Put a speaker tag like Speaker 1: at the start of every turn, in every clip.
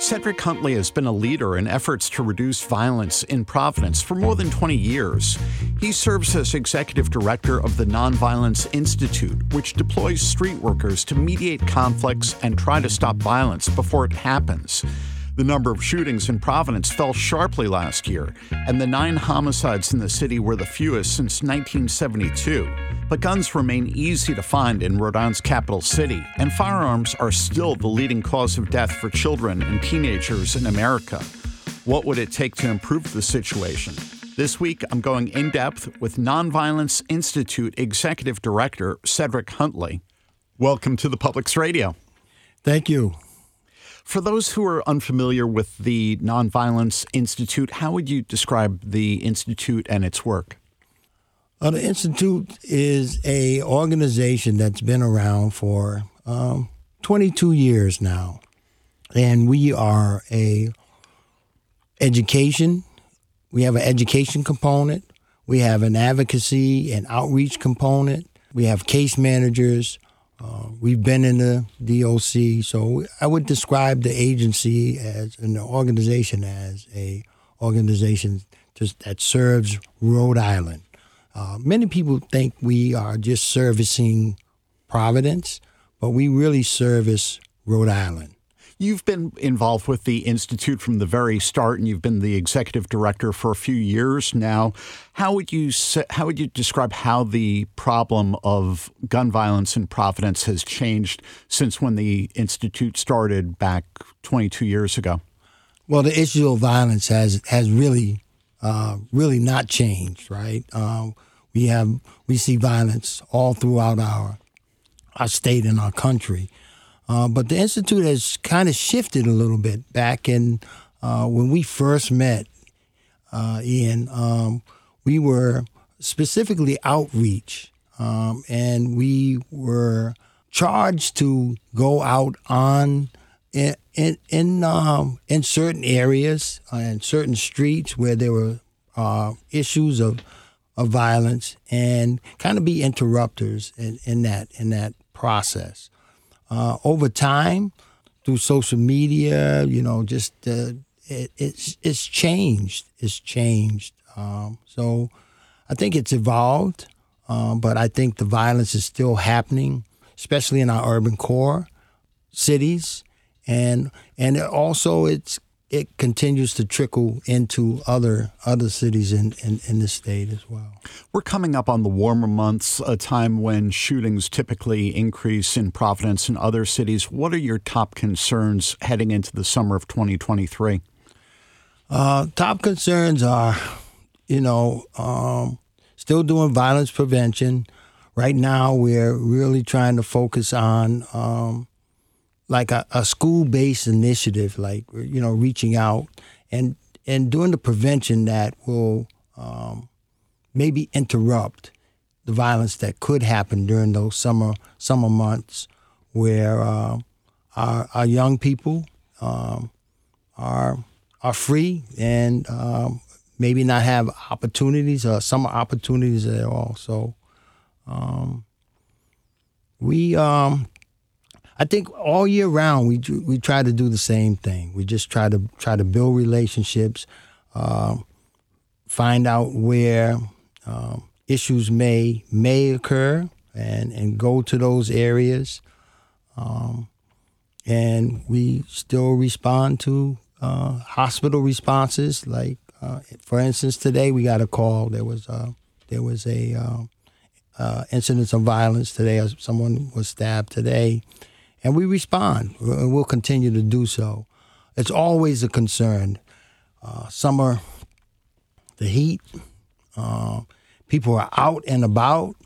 Speaker 1: Cedric Huntley has been a leader in efforts to reduce violence in Providence for more than 20 years. He serves as executive director of the Nonviolence Institute, which deploys street workers to mediate conflicts and try to stop violence before it happens. The number of shootings in Providence fell sharply last year, and the 9 homicides in the city were the fewest since 1972. But guns remain easy to find in Rhode Island's capital city, and firearms are still the leading cause of death for children and teenagers in America. What would it take to improve the situation? This week, I'm going in-depth with Nonviolence Institute Executive Director Cedric Huntley. Welcome to the Publix Radio.
Speaker 2: Thank you.
Speaker 1: For those who are unfamiliar with the Nonviolence Institute, how would you describe the Institute and its work?
Speaker 2: The Institute is an organization that's been around for 22 years now. And we are we have an education component, we have an advocacy and outreach component, we have case managers, we've been in the DOC, so I would describe the agency as an organization that serves Rhode Island. Many people think we are just servicing Providence, but we really service Rhode Island.
Speaker 1: You've been involved with the Institute from the very start, and you've been the executive director for a few years now. How would you describe how the problem of gun violence in Providence has changed since when the Institute started back 22 years ago?
Speaker 2: Well, the issue of violence has really not changed, right? We see violence all throughout our state and our country. But the Institute has kind of shifted a little bit. Back in when we first met, Ian, we were specifically outreach, and we were charged to go out in certain areas and certain streets where there were issues of violence, and kind of be interrupters in that process. Over time, through social media, it's changed. It's changed. So I think it's evolved, but I think the violence is still happening, especially in our urban core cities, and also it continues to trickle into other cities in the state as well.
Speaker 1: We're coming up on the warmer months, a time when shootings typically increase in Providence and other cities. What are your top concerns heading into the summer of 2023?
Speaker 2: Top concerns are, still doing violence prevention. Right now, we're really trying to focus on like a school-based initiative, reaching out and doing the prevention that will maybe interrupt the violence that could happen during those summer months, where our young people are free and maybe not have opportunities or summer opportunities at all. So I think all year round we try to do the same thing. We just try to build relationships, find out where issues may occur, and go to those areas. And we still respond to hospital responses. Like for instance, today we got a call. There was a incidents of violence today. Someone was stabbed today. And we respond, and we'll continue to do so. It's always a concern. Summer, the heat, people are out and about,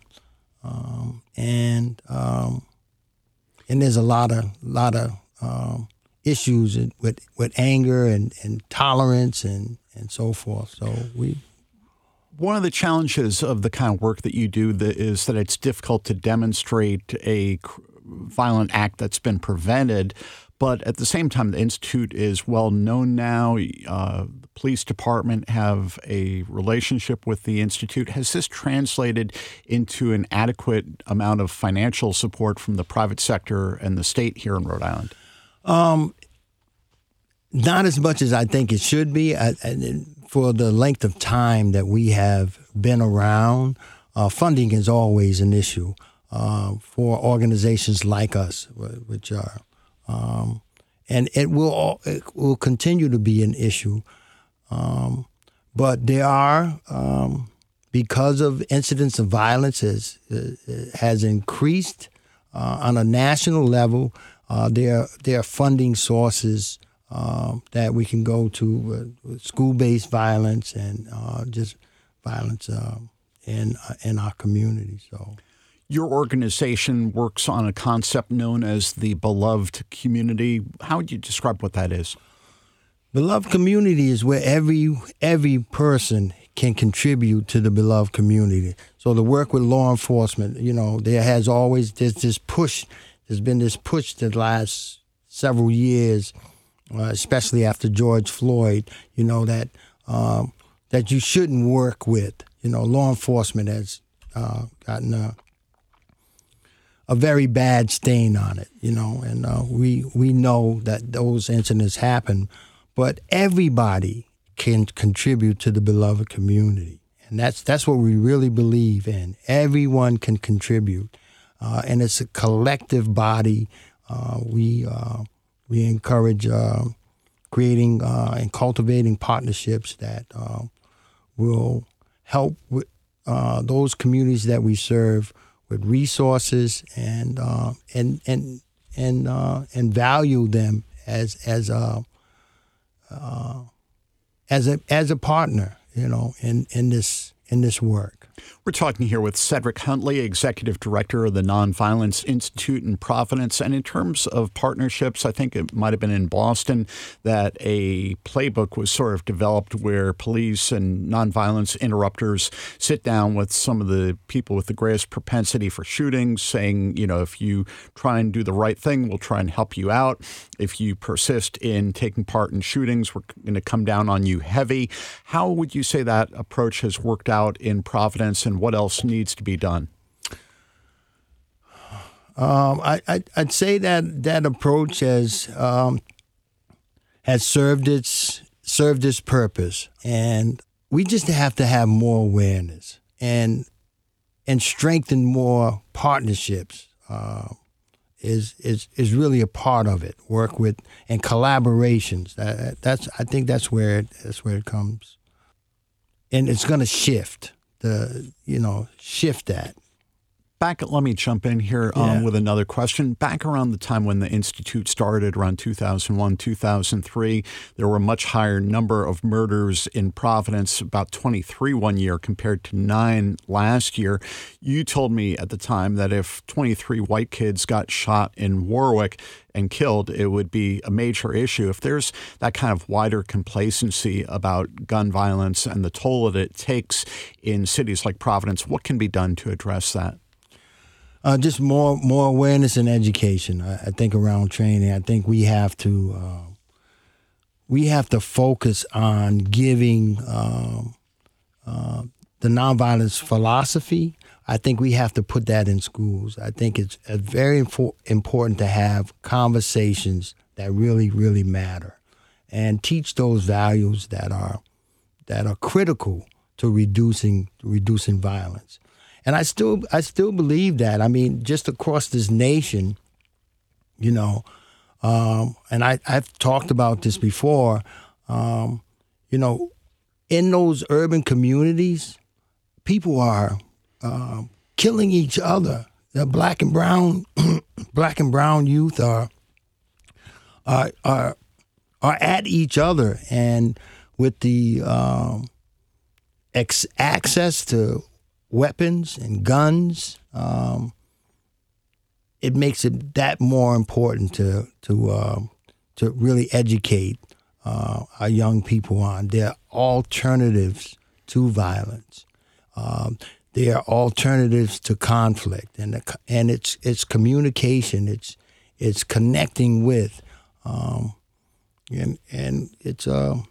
Speaker 2: and there's a lot of issues with anger and tolerance and so forth. So
Speaker 1: One of the challenges of the kind of work that you do is that it's difficult to demonstrate a violent act that's been prevented, but at the same time, the Institute is well known now. The police department have a relationship with the Institute. Has this translated into an adequate amount of financial support from the private sector and the state here in Rhode Island?
Speaker 2: Not as much as I think it should be. For the length of time that we have been around, funding is always an issue for organizations like us, which are, and it will continue to be an issue. But there are, because of incidents of violence has increased on a national level, there are funding sources that we can go to, school-based violence and just violence in our community. So,
Speaker 1: your organization works on a concept known as the beloved community. How would you describe what that is?
Speaker 2: Beloved community is where every person can contribute to the beloved community. So the work with law enforcement, there's been this push the last several years, especially after George Floyd, that you shouldn't work with. Law enforcement has gotten a very bad stain on it, and we know that those incidents happen, but everybody can contribute to the beloved community, and that's what we really believe in. Everyone can contribute, and it's a collective body. We encourage creating and cultivating partnerships that will help with those communities that we serve with resources and value them as a partner, in this work.
Speaker 1: We're talking here with Cedric Huntley, Executive Director of the Nonviolence Institute in Providence. And in terms of partnerships, I think it might have been in Boston that a playbook was sort of developed where police and nonviolence interrupters sit down with some of the people with the greatest propensity for shootings, saying, if you try and do the right thing, we'll try and help you out. If you persist in taking part in shootings, we're going to come down on you heavy. How would you say that approach has worked out in Providence, and what else needs to be done?
Speaker 2: I'd say that approach has served its purpose, and we just have to have more awareness and strengthen more partnerships. Is really a part of it. Work with and collaborations. I think that's where it comes, and it's going to shift that.
Speaker 1: Let me jump in here with another question. Back around the time when the Institute started, around 2001, 2003, there were a much higher number of murders in Providence, about 23 one year compared to 9 last year. You told me at the time that if 23 white kids got shot in Warwick and killed, it would be a major issue. If there's that kind of wider complacency about gun violence and the toll that it takes in cities like Providence, what can be done to address that?
Speaker 2: Just more awareness and education. I think around training. I think we have to focus on giving the nonviolence philosophy. I think we have to put that in schools. I think it's very important to have conversations that really, really matter, and teach those values that are critical to reducing violence. And I still believe that. I mean, just across this nation, and I've talked about this before, in those urban communities, people are killing each other. The black and brown youth are at each other, and with the access to weapons and guns, it makes it that more important to really educate our young people on their alternatives to violence. There are alternatives to conflict, and it's communication. It's connecting with, and it's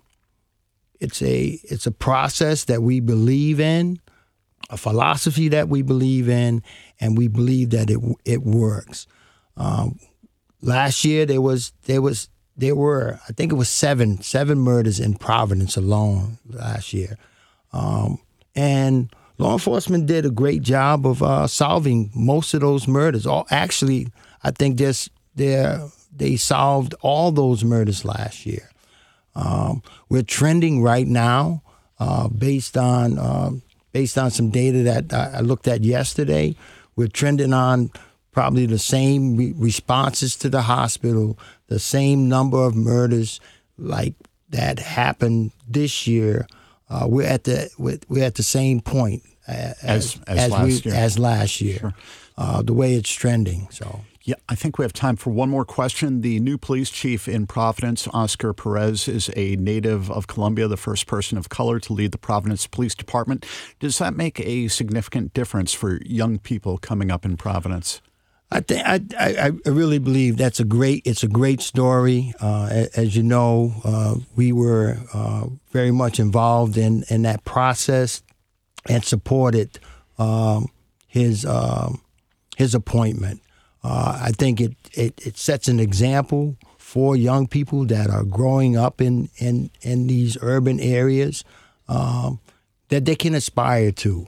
Speaker 2: a process that we believe in, a philosophy that we believe in, and we believe that it works. Last year there was there were, I think it was seven murders in Providence alone last year. And law enforcement did a great job of solving most of those murders. Actually, I think they solved all those murders last year. We're trending right now based on some data that I looked at yesterday. We're trending on probably the same responses to the hospital, the same number of murders like that happened this year. We're at the same point as last year. Sure. The way it's trending. So.
Speaker 1: Yeah, I think we have time for one more question. The new police chief in Providence, Oscar Perez, is a native of Colombia, the first person of color to lead the Providence Police Department. Does that make a significant difference for young people coming up in Providence?
Speaker 2: I really believe it's a great story. As you know, we were very much involved in that process and supported his appointment. I think it sets an example for young people that are growing up in these urban areas that they can aspire to.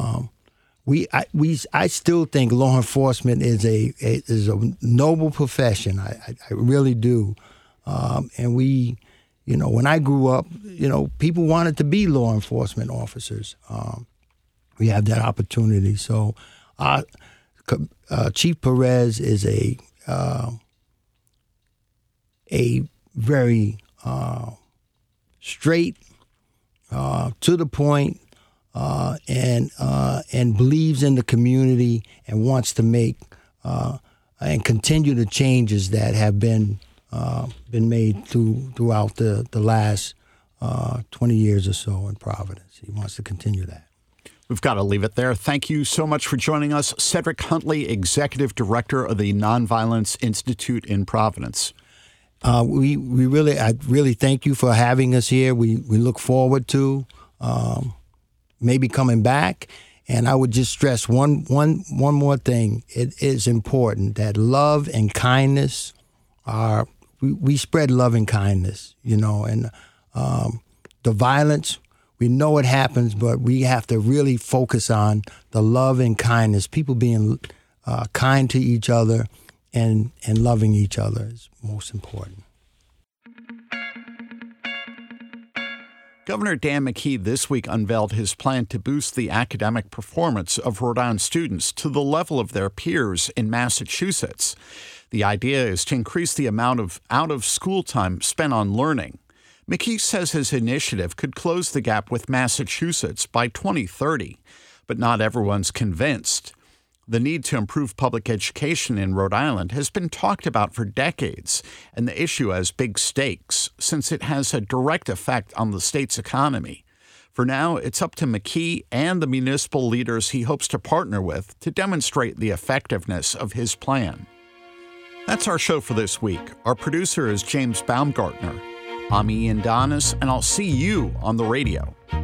Speaker 2: I still think law enforcement is a noble profession. I really do. And when I grew up, people wanted to be law enforcement officers. We have that opportunity. So, Chief Perez is a very straight, to the point, and believes in the community and wants to make and continue the changes that have been made throughout the last 20 years or so in Providence. He wants to continue that.
Speaker 1: We've got to leave it there. Thank you so much for joining us. Cedric Huntley, Executive Director of the Nonviolence Institute in Providence.
Speaker 2: I really thank you for having us here. We look forward to maybe coming back. And I would just stress one more thing. It is important that love and kindness we spread love and kindness, and the violence. We know it happens, but we have to really focus on the love and kindness, people being kind to each other and loving each other is most important.
Speaker 1: Governor Dan McKee this week unveiled his plan to boost the academic performance of Rhode Island students to the level of their peers in Massachusetts. The idea is to increase the amount of out-of-school time spent on learning. McKee says his initiative could close the gap with Massachusetts by 2030, but not everyone's convinced. The need to improve public education in Rhode Island has been talked about for decades, and the issue has big stakes since it has a direct effect on the state's economy. For now, it's up to McKee and the municipal leaders he hopes to partner with to demonstrate the effectiveness of his plan. That's our show for this week. Our producer is James Baumgartner. I'm Ian Donis, and I'll see you on the radio.